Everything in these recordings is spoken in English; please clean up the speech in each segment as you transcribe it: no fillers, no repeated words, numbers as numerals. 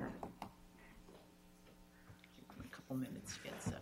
Honor. A couple minutes to get settled.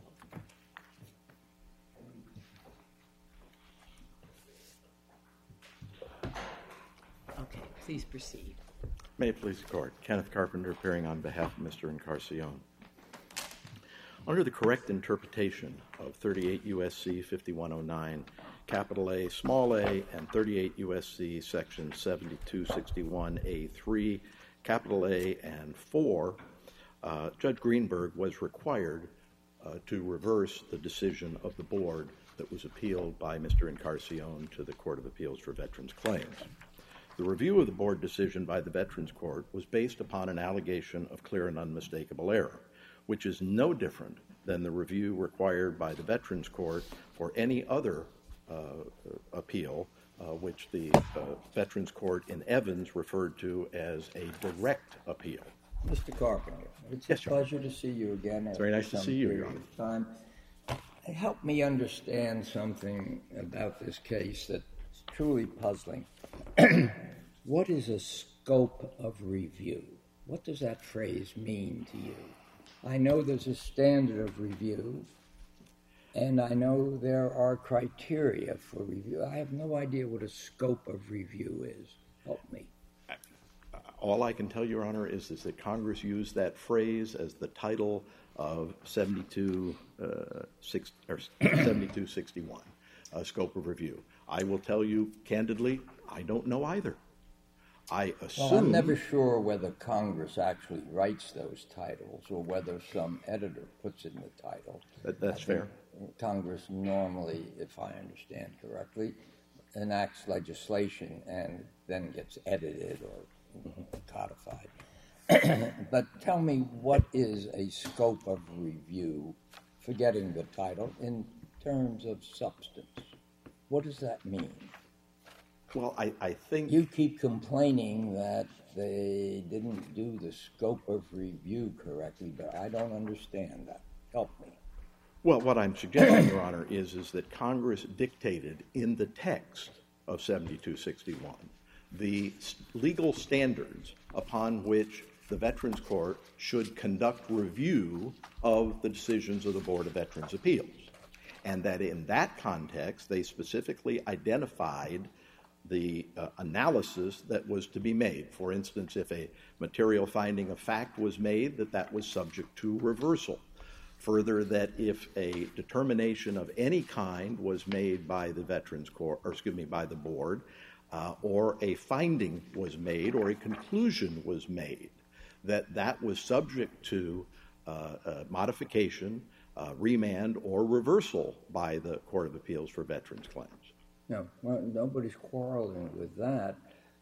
Okay, please proceed. May it please the Court. Kenneth Carpenter appearing on behalf of Mr. Encarnacion. Under the correct interpretation of 38 U.S.C. 5109, capital A, small a, and 38 U.S.C. section 7261A3, capital A, and 4, Judge Greenberg was required to reverse the decision of the board that was appealed by Mr. Encarnacion to the Court of Appeals for Veterans Claims. The review of the board decision by the Veterans Court was based upon an allegation of clear and unmistakable error, which is no different than the review required by the Veterans Court for any other appeal, which the Veterans Court in Evans referred to as a direct appeal. Mr. Carpenter, it's a pleasure to see you again. It's very nice to see you, Your Honor. Help me understand something about this case that's truly puzzling. What is a scope of review? What does that phrase mean to you? I know there's a standard of review, and I know there are criteria for review. I have no idea what a scope of review is. Help me. All I can tell you, Your Honor, is that Congress used that phrase as the title of 7261, scope of review. I will tell you candidly, I don't know either. I assume... Well, I'm never sure whether Congress actually writes those titles or whether some editor puts in the title. That's fair. Congress normally, if I understand correctly, enacts legislation and then gets edited or codified. But tell me, what is a scope of review, forgetting the title, in terms of substance? What does that mean? Well, I think... You keep complaining that they didn't do the scope of review correctly, but I don't understand that. Help me. Well, what I'm suggesting, Your Honor, is that Congress dictated in the text of 7261 the legal standards upon which the Veterans Court should conduct review of the decisions of the Board of Veterans' Appeals. And that in that context, they specifically identified the analysis that was to be made. For instance, if a material finding of fact was made, that was subject to reversal. Further, that if a determination of any kind was made by the Veterans Court, by the Board, or a finding was made or a conclusion was made, that was subject to modification, remand, or reversal by the Court of Appeals for Veterans Claims. No, well, nobody's quarreling with that.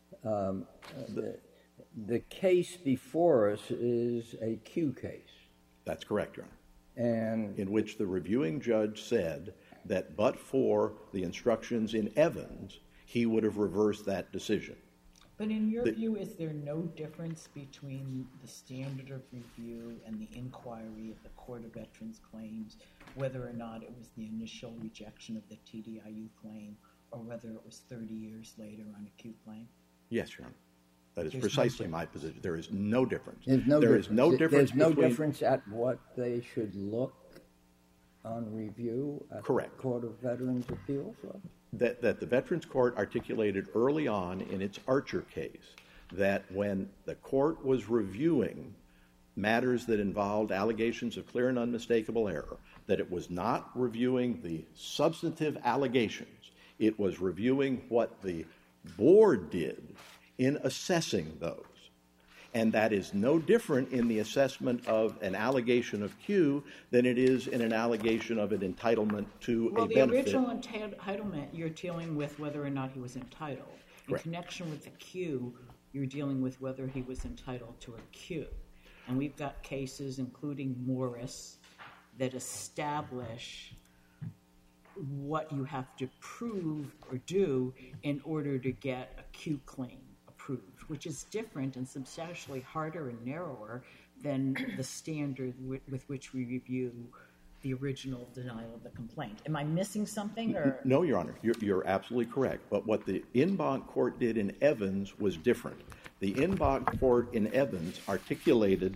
The case before us is a Q case. That's correct, Your Honor. And in which the reviewing judge said that but for the instructions in Evans, he would have reversed that decision. But in your view, is there no difference between the standard of review and the inquiry of the Court of Veterans Claims, whether or not it was the initial rejection of the TDIU claim or whether it was 30 years later on a Q claim? Yes, Your Honor. That is precisely my position. There is no difference. There's no difference at what they should look on review at Correct. the Court of Veterans Appeals? That the Veterans Court articulated early on in its Archer case that when the court was reviewing matters that involved allegations of clear and unmistakable error, that it was not reviewing the substantive allegations. It was reviewing what the board did in assessing those. And that is no different in the assessment of an allegation of Q than it is in an allegation of an entitlement to a benefit. Well, the original entitlement, you're dealing with whether or not he was entitled. In Correct. connection with the Q, you're dealing with whether he was entitled to a Q. And we've got cases, including Morris, that establish what you have to prove or do in order to get a Q claim approved, which is different and substantially harder and narrower than the standard with which we review the original denial of the complaint. Am I missing something? Or? No, Your Honor. You're absolutely correct. But what the en banc court did in Evans was different. The en banc court in Evans articulated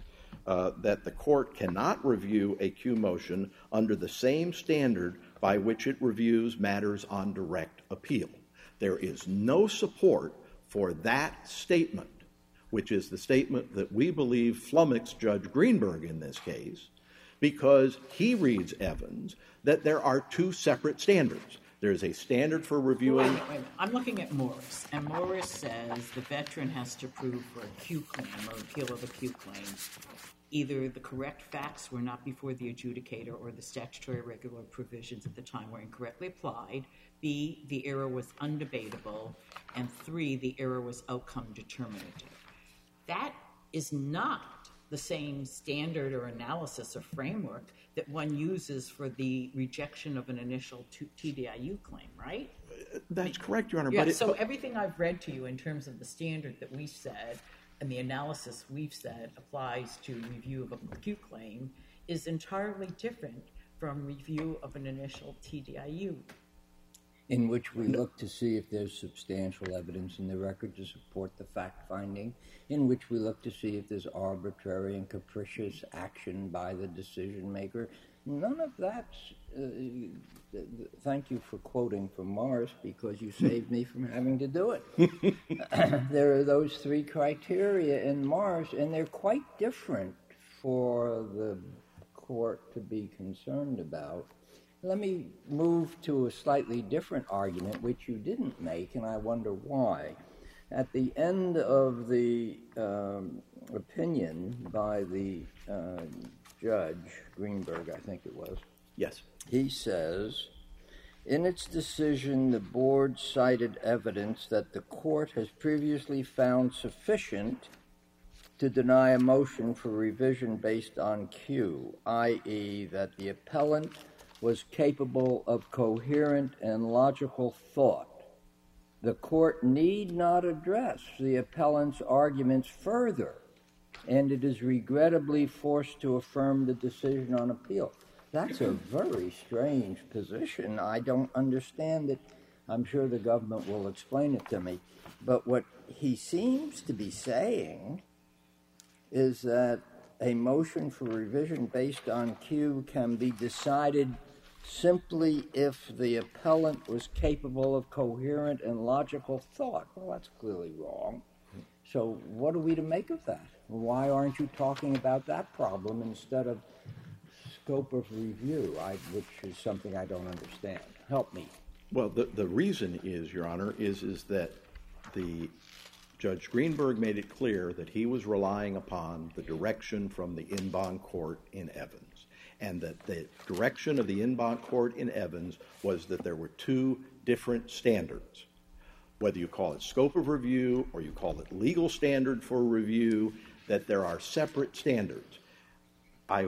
that the court cannot review a Q motion under the same standard by which it reviews matters on direct appeal. There is no support for that statement, which is the statement that we believe flummoxed Judge Greenberg in this case, because he reads Evans that there are two separate standards. There's a standard for reviewing. Wait a minute. I'm looking at Morris, and Morris says the veteran has to prove for a Q claim or appeal of a Q claim either the correct facts were not before the adjudicator or the statutory regular provisions at the time were incorrectly applied, B, the error was undebatable, and 3, the error was outcome determinative. That is not the same standard or analysis or framework that one uses for the rejection of an initial TDIU claim, right? That's correct, Your Honor. Yeah, so everything I've read to you in terms of the standard that we've said and the analysis we've said applies to review of a Q claim is entirely different from review of an initial TDIU. In which we look to see if there's substantial evidence in the record to support the fact-finding, in which we look to see if there's arbitrary and capricious action by the decision-maker. None of that's... thank you for quoting from Morris, because you saved me from having to do it. There are those three criteria in Morris, and they're quite different for the court to be concerned about. Let me move to a slightly different argument, which you didn't make, and I wonder why. At the end of the opinion by the judge, Greenberg, I think it was. Yes. He says, in its decision, the board cited evidence that the court has previously found sufficient to deny a motion for revision based on Q, i.e. that the appellant was capable of coherent and logical thought. The court need not address the appellant's arguments further, and it is regrettably forced to affirm the decision on appeal. That's a very strange position. I don't understand it. I'm sure the government will explain it to me. But what he seems to be saying is that a motion for revision based on Q can be decided simply if the appellant was capable of coherent and logical thought. Well, that's clearly wrong. So what are we to make of that? Why aren't you talking about that problem instead of scope of review, which is something I don't understand? Help me. Well, the reason is, Your Honor, is that the Judge Greenberg made it clear that he was relying upon the direction from the en banc court in Evans, and that the direction of the en banc court in Evans was that there were two different standards. Whether you call it scope of review or you call it legal standard for review, that there are separate standards. I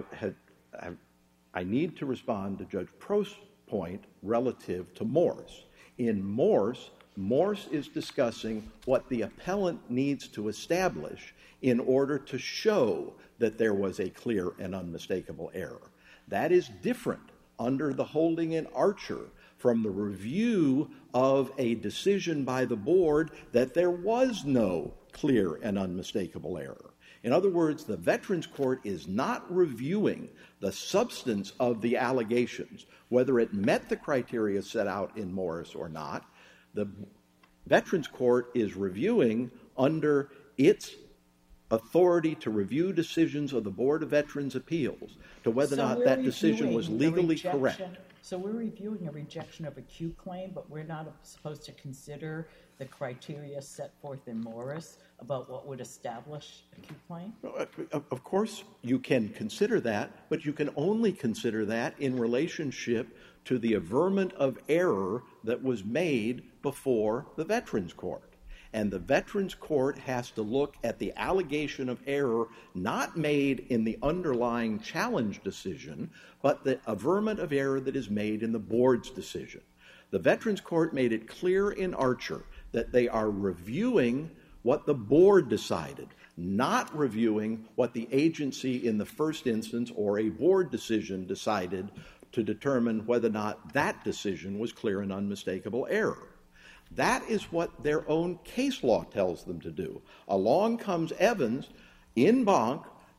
need to respond to Judge Prost's point relative to Morse. In Morse is discussing what the appellant needs to establish in order to show that there was a clear and unmistakable error. That is different under the holding in Archer from the review of a decision by the board that there was no clear and unmistakable error. In other words, the Veterans Court is not reviewing the substance of the allegations, whether it met the criteria set out in Morris or not. The Veterans Court is reviewing under its authority to review decisions of the Board of Veterans' Appeals to whether or not that decision was legally correct. So we're reviewing a rejection of a Q claim, but we're not supposed to consider the criteria set forth in Morris about what would establish a Q claim? Of course you can consider that, but you can only consider that in relationship to the averment of error that was made before the Veterans Court. And the Veterans Court has to look at the allegation of error not made in the underlying challenge decision, but the averment of error that is made in the board's decision. The Veterans Court made it clear in Archer that they are reviewing what the board decided, not reviewing what the agency in the first instance or a board decision decided to determine whether or not that decision was clear and unmistakable error. That is what their own case law tells them to do. Along comes Evans, en banc,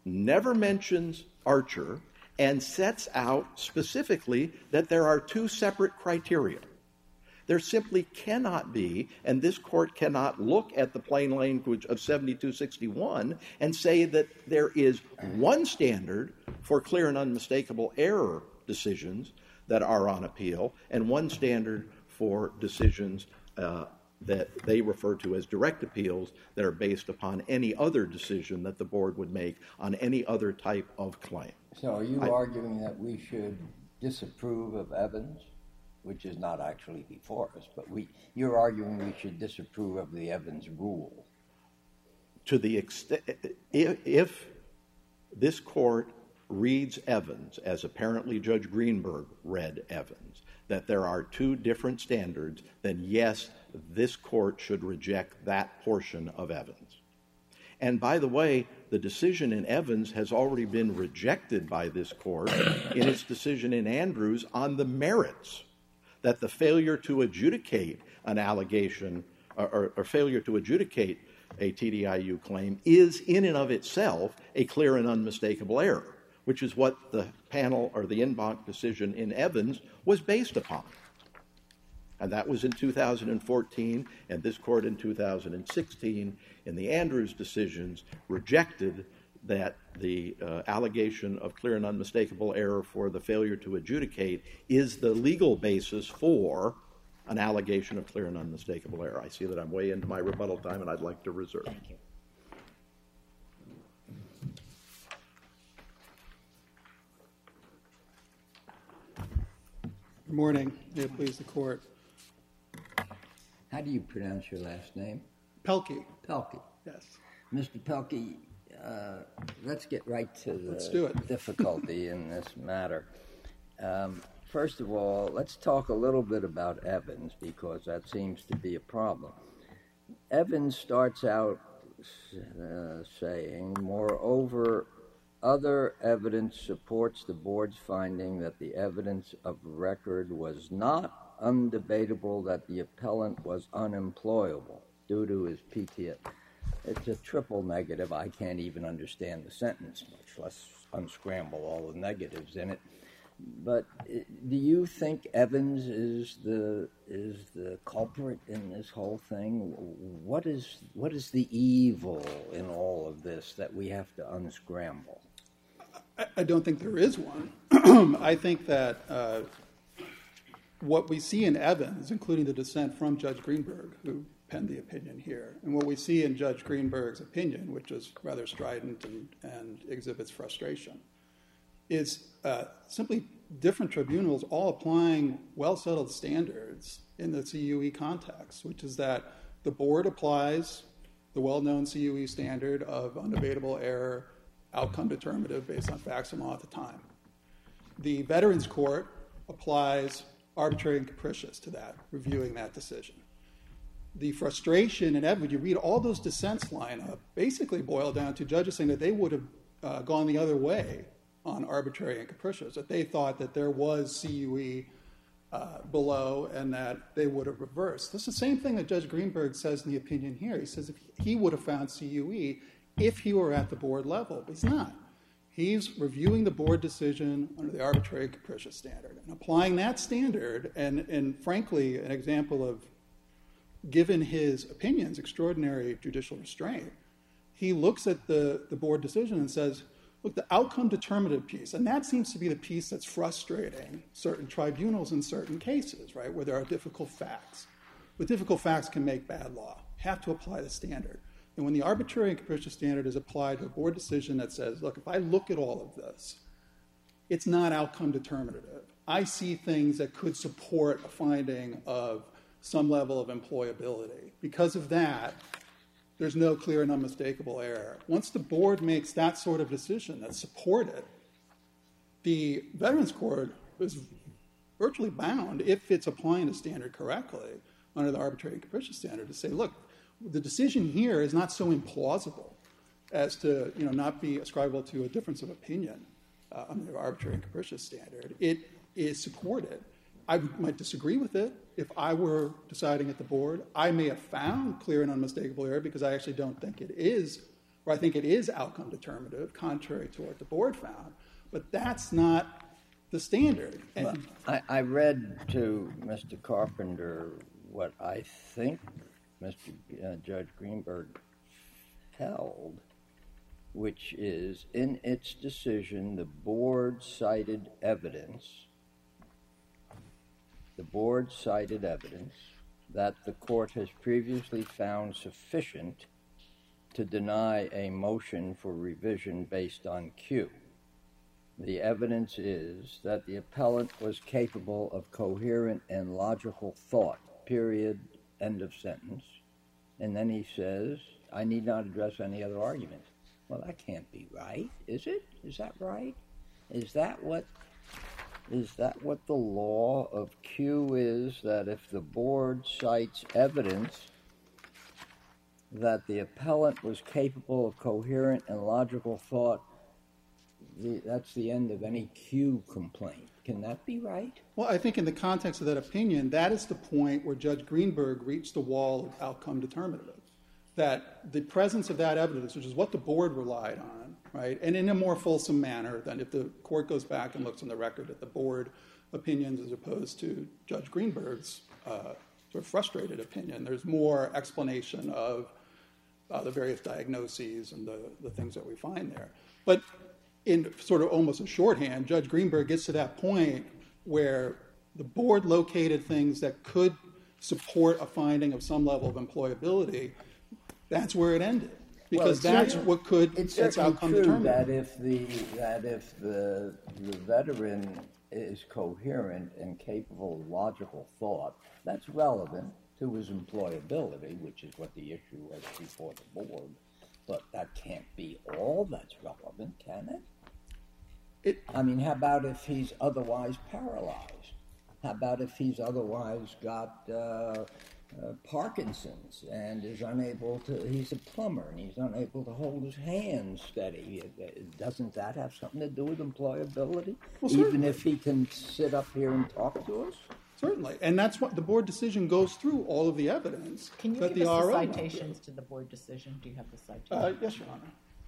never mentions Archer and sets out specifically that there are two separate criteria. There simply cannot be, and this court cannot look at the plain language of 7261 and say that there is one standard for clear and unmistakable error decisions that are on appeal and one standard for decisions that they refer to as direct appeals that are based upon any other decision that the board would make on any other type of claim. So are you arguing that we should disapprove of Evans, which is not actually before us, but you're arguing we should disapprove of the Evans rule? To the extent, if this court reads Evans, as apparently Judge Greenberg read Evans, that there are two different standards, then yes, this court should reject that portion of Evans. And by the way, the decision in Evans has already been rejected by this court in its decision in Andrews on the merits, that the failure to adjudicate an allegation or failure to adjudicate a TDIU claim is in and of itself a clear and unmistakable error, which is what the panel or the en banc decision in Evans was based upon. And that was in 2014, and this court in 2016 in the Andrews decisions rejected that the allegation of clear and unmistakable error for the failure to adjudicate is the legal basis for an allegation of clear and unmistakable error. I see that I'm way into my rebuttal time, and I'd like to reserve. Thank you. Good morning. May it please the court. How do you pronounce your last name? Pelkey. Pelkey. Yes. Mr. Pelkey, let's get right to Let's do it. difficulty in this matter. First of all, let's talk a little bit about Evans, because that seems to be a problem. Evans starts out saying, moreover, other evidence supports the board's finding that the evidence of record was not undebatable that the appellant was unemployable due to his PTSD. It's a triple negative. I can't even understand the sentence, much less unscramble all the negatives in it. But do you think Evans is the culprit in this whole thing? What is the evil in all of this that we have to unscramble? I don't think there is one. I think that what we see in Evans, including the dissent from Judge Greenberg, who penned the opinion here, and what we see in Judge Greenberg's opinion, which is rather strident and exhibits frustration, is simply different tribunals all applying well-settled standards in the CUE context, which is that the board applies the well-known CUE standard of undebatable error, outcome determinative based on facts and law at the time. The Veterans Court applies arbitrary and capricious to that, reviewing that decision. The frustration in Evans, you read all those dissents line up, basically boil down to judges saying that they would have gone the other way on arbitrary and capricious, that they thought that there was CUE below and that they would have reversed. This is the same thing that Judge Greenberg says in the opinion here. He says if he would have found CUE if he were at the board level, but he's not. He's reviewing the board decision under the arbitrary and capricious standard and applying that standard, and frankly, an example of, given his opinions, extraordinary judicial restraint. He looks at the board decision and says, look, the outcome determinative piece, and that seems to be the piece that's frustrating certain tribunals in certain cases, right, where there are difficult facts. But difficult facts can make bad law. Have to apply the standard. And when the arbitrary and capricious standard is applied to a board decision that says, look, if I look at all of this, it's not outcome determinative. I see things that could support a finding of some level of employability. Because of that, there's no clear and unmistakable error. Once the board makes that sort of decision that's supported, the Veterans Court is virtually bound, if it's applying the standard correctly, under the arbitrary and capricious standard, to say, look, the decision here is not so implausible as to not be ascribable to a difference of opinion under the arbitrary and capricious standard. It is supported. I might disagree with it. If I were deciding at the board, I may have found clear and unmistakable error because I actually don't think it is where I think it is outcome determinative, contrary to what the board found. But that's not the standard. Well, I read to Mr. Carpenter what I think Judge Greenberg held, which is, in its decision, the board cited evidence that the court has previously found sufficient to deny a motion for revision based on Q. The evidence is that the appellant was capable of coherent and logical thought, period, end of sentence. And then he says, I need not address any other arguments. Well, that can't be right, is it? Is that right? Is that what the law of Q is, that if the board cites evidence that the appellant was capable of coherent and logical thought, that's the end of any Q complaint? Can that be right? Well, I think in the context of that opinion, that is the point where Judge Greenberg reached the wall of outcome determinative. That the presence of that evidence, which is what the board relied on, right, and in a more fulsome manner than if the court goes back and looks on the record at the board opinions as opposed to Judge Greenberg's sort of frustrated opinion, there's more explanation of the various diagnoses and the things that we find there. But in sort of almost a shorthand, Judge Greenberg gets to that point where the board located things that could support a finding of some level of employability. That's where it ended, because that's what could. It's outcome determinative. That if the veteran is coherent and capable of logical thought, that's relevant to his employability, which is what the issue was before the board. But that can't be all that's relevant, can it? I mean, how about if he's otherwise paralyzed? How about if he's otherwise got Parkinson's and is unable to, he's a plumber and he's unable to hold his hands steady? Doesn't that have something to do with employability? Well, even if he can sit up here and talk to us? Certainly. And that's what the board decision goes through, all of the evidence. Can you that give the us RO the citations to the board decision? Do you have the citations? Yes, Your Honor.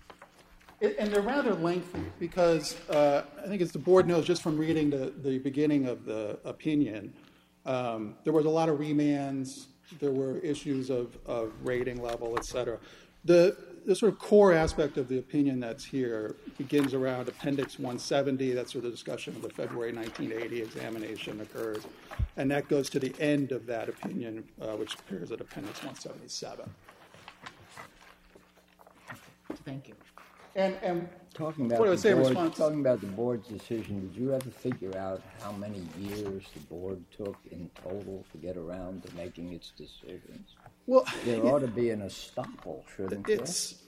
And they're rather lengthy because I think, as the board knows just from reading the beginning of the opinion, there was a lot of remands. There were issues of rating level, et cetera. The sort of core aspect of the opinion that's here begins around Appendix 170. That's where the discussion of the February 1980 examination occurs. And that goes to the end of that opinion, which appears at Appendix 177. Thank you. And talking about the board's decision, did you ever figure out how many years the board took in total to get around to making its decisions? Well, there ought to be an estoppel, shouldn't there?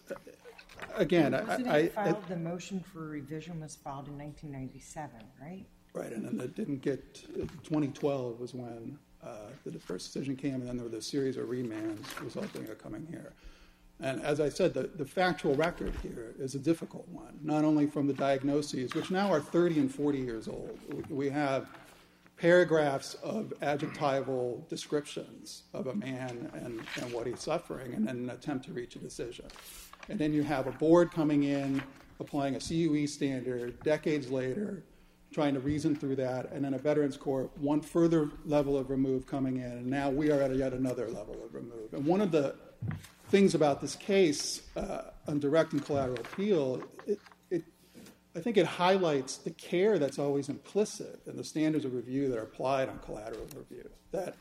Again, the motion for revision was filed in 1997, right? Right, and then it didn't get. 2012 was when the first decision came, and then there was a series of remands resulting in it coming here. And as I said, the factual record here is a difficult one, not only from the diagnoses, which now are 30 and 40 years old. We have paragraphs of adjectival descriptions of a man and what he's suffering, and then an attempt to reach a decision. And then you have a board coming in, applying a CUE standard decades later, trying to reason through that, and then a Veterans Court, one further level of remove coming in, and now we are at yet another level of remove. And one of the things about this case on direct and collateral appeal, I think it highlights the care that's always implicit in the standards of review that are applied on collateral review, that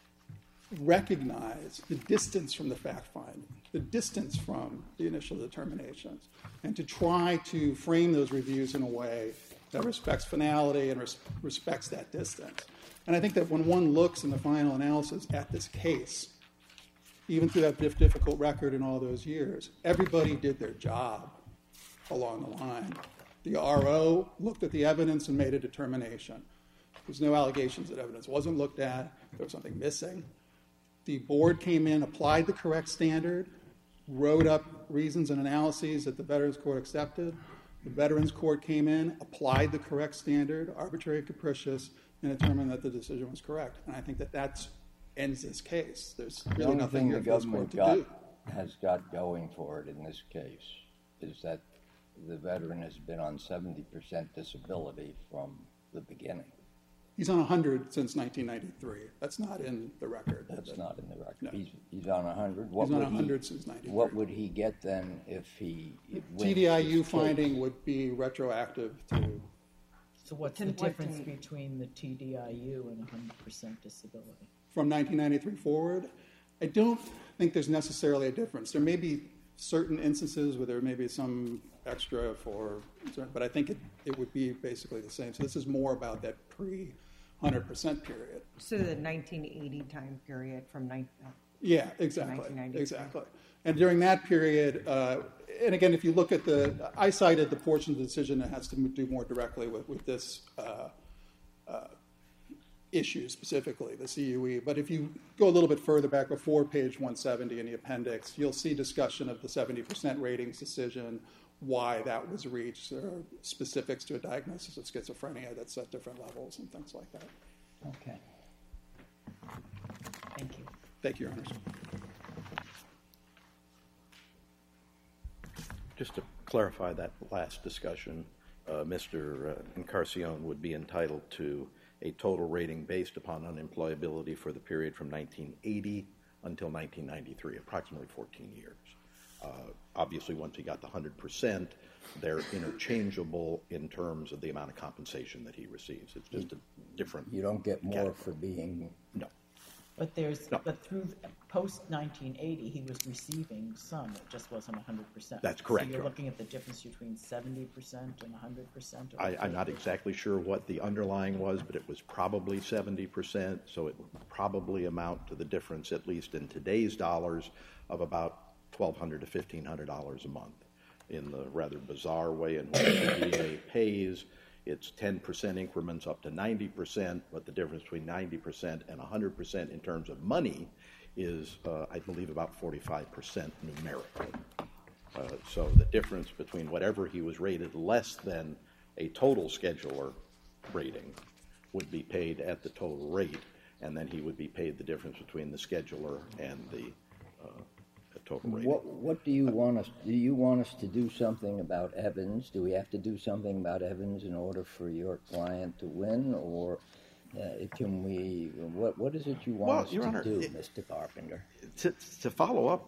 recognize the distance from the fact-finding, the distance from the initial determinations, and to try to frame those reviews in a way that respects finality and respects that distance. And I think that when one looks in the final analysis at this case, even through that difficult record in all those years, everybody did their job along the line. The RO looked at the evidence and made a determination. There's no allegations that evidence wasn't looked at. There was something missing. The board came in, applied the correct standard, wrote up reasons and analyses that the Veterans Court accepted. The Veterans Court came in, applied the correct standard, arbitrary and capricious, and determined that the decision was correct. And I think that ends this case. There's really nothing here for this court to do. has got going for it in this case is that the veteran has been on 70% disability from the beginning. He's on 100 since 1993. That's not in the record. That's not in the record. No. He's on 100. He's on 100 since 93. What would he get then if he wins TDIU this finding case? would be retroactive to... So what's the difference between the TDIU and 100% disability? From 1993 forward, I don't think there's necessarily a difference. There may be certain instances where there may be some extra for, but I think it would be basically the same. So this is more about that pre-100% period. So the 1980 time period from Yeah, exactly, 1993. exactly. And during that period, and again, if you look at I cited the portion of the decision that has to do more directly with this issue specifically, the CUE. But if you go a little bit further back before page 170 in the appendix, you'll see discussion of the 70% ratings decision, why that was reached. There are specifics to a diagnosis of schizophrenia that's at different levels and things like that. Okay. Thank you. Thank you, Your Honors. Just to clarify that last discussion, Mr. Encarcion would be entitled to a total rating based upon unemployability for the period from 1980 until 1993, approximately 14 years. Obviously, once he got the 100%, they're interchangeable in terms of the amount of compensation that he receives. It's just a different... You don't get more category. for being... No. But but through post 1980, he was receiving some. It just wasn't 100%. That's correct. So you're looking at the difference between 70% and 100%. I'm not exactly sure what the underlying was, but it was probably 70%. So it would probably amount to the difference, at least in today's dollars, of about $1,200 to $1,500 a month. In the rather bizarre way in which the VA pays, it's 10% increments up to 90%, but the difference between 90% and 100% in terms of money is, I believe, about 45% numerically. So the difference between whatever he was rated less than a total scheduler rating would be paid at the total rate, and then he would be paid the difference between the scheduler and the total rating. What do you want us? Do you want us to do something about Evans? Do we have to do something about Evans in order for your client to win, or can we? What is it you want us Your to Honor, do, Mr. Carpenter? To follow up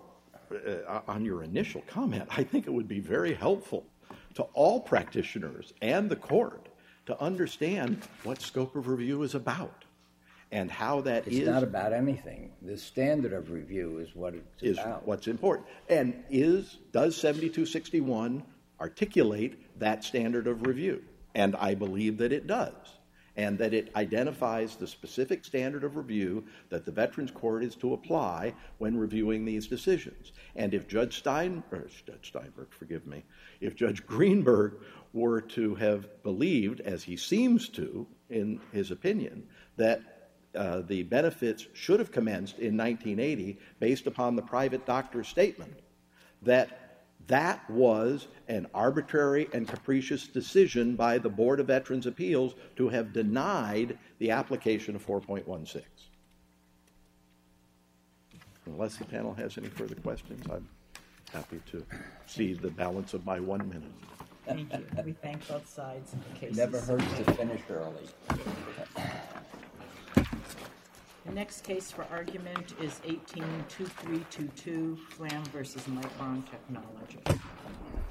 on your initial comment, I think it would be very helpful to all practitioners and the court to understand what scope of review is about. And how that It's not about anything. The standard of review is what it's about. What's important. And does 7261 articulate that standard of review? And I believe that it does. And that it identifies the specific standard of review that the Veterans Court is to apply when reviewing these decisions. And if Judge Greenberg were to have believed, as he seems to in his opinion, that the benefits should have commenced in 1980 based upon the private doctor's statement, that was an arbitrary and capricious decision by the Board of Veterans' Appeals to have denied the application of 4.16. Unless the panel has any further questions, I'm happy to see the balance of my 1 minute. Thank you. We thank both sides of the case. Never hurts to finish early. The next case for argument is 18-2322, Flam versus Micron Technology.